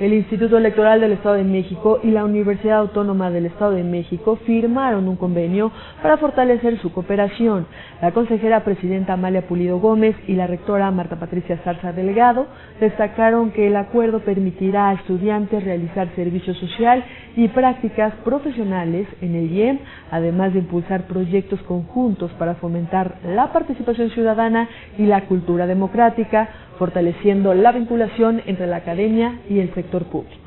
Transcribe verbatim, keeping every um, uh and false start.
El Instituto Electoral del Estado de México y la Universidad Autónoma del Estado de México firmaron un convenio para fortalecer su cooperación. La consejera presidenta Amalia Pulido Gómez y la rectora Marta Patricia Zarza Delgado destacaron que el acuerdo permitirá a estudiantes realizar servicio social y prácticas profesionales en el I E M, además de impulsar proyectos conjuntos para fomentar la participación ciudadana y la cultura democrática, fortaleciendo la vinculación entre la academia y el sector público.